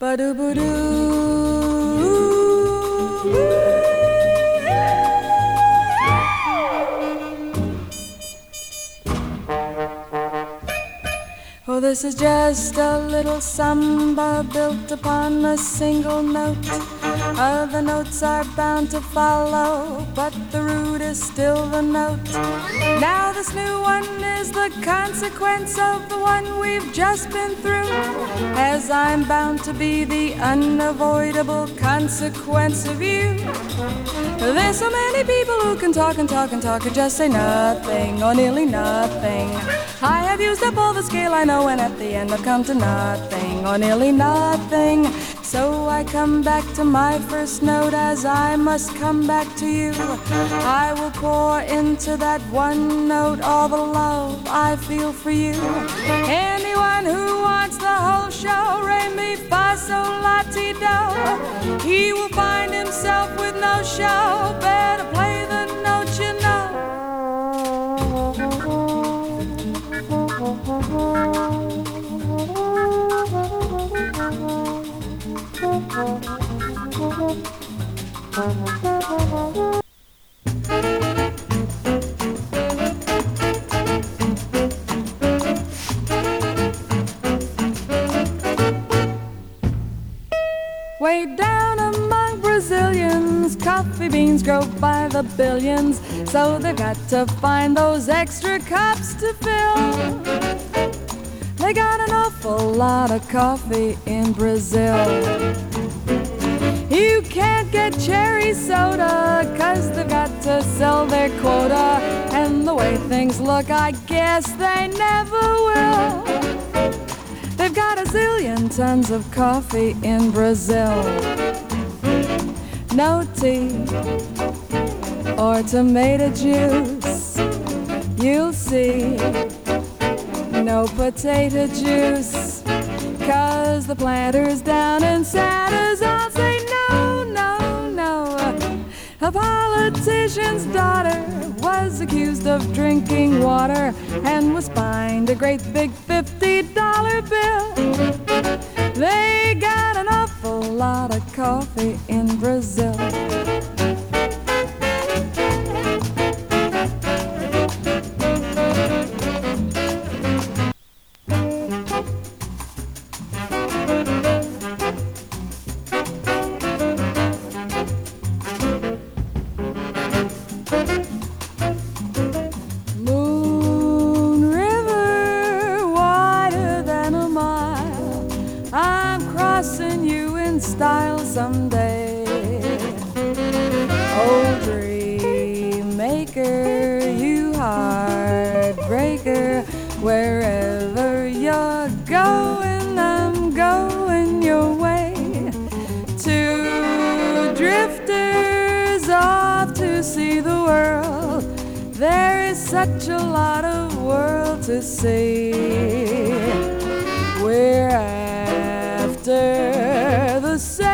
Oh, this is just a little samba built upon a single note. Other notes are bound to follow, but the root is still the note. Now this new one is the consequence of the one we've just been through, as I'm bound to be the unavoidable consequence of you. There's so many people who can talk and talk and talk and just say nothing or nearly nothing. I have used up all the scale I know, and at the end I've come to nothing or nearly nothing. So I come back to my first note, as I must come back to you. I will pour into that one note all the love I feel for you. Anyone who wants the whole show, re mi fa sol la ti do, he will find himself with no show. Better play the note you know. Way down among Brazilians, coffee beans grow by the billions, so they've got to find those extra cups to fill. They got an awful lot of coffee in Brazil. You can't get cherry soda, 'cause they've got to sell their quota. And the way things look, I guess they never will. They've got a zillion tons of coffee in Brazil. No tea or tomato juice, you'll see. No potato juice, 'cause the planters down in Santa's all say no, no, no. A politician's daughter was accused of drinking water and was fined a great big $50 bill. They got an awful lot of coffee in Brazil. Style someday. Oh, dream maker, you heartbreaker, wherever you're going, I'm going your way. Two drifters off to see the world. There is such a lot of world to see. We're after the same